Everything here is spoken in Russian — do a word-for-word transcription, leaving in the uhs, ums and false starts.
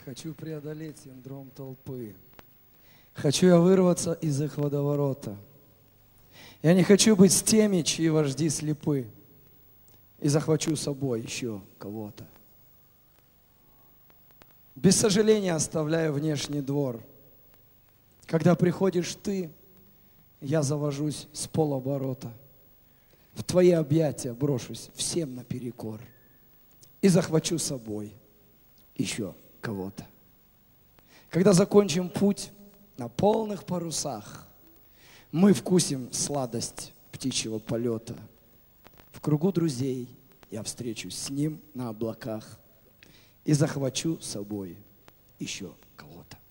Хочу преодолеть синдром толпы. Хочу я вырваться из их водоворота. Я не хочу быть с теми, чьи вожди слепы. И захвачу с собой еще кого-то. Без сожаления оставляю внешний двор. Когда приходишь ты, я завожусь с полоборота. В твои объятия брошусь всем наперекор. И захвачу с собой еще кого-то. Когда закончим путь на полных парусах, мы вкусим сладость птичьего полета. В кругу друзей я встречусь с ним на облаках и захвачу с собой еще кого-то.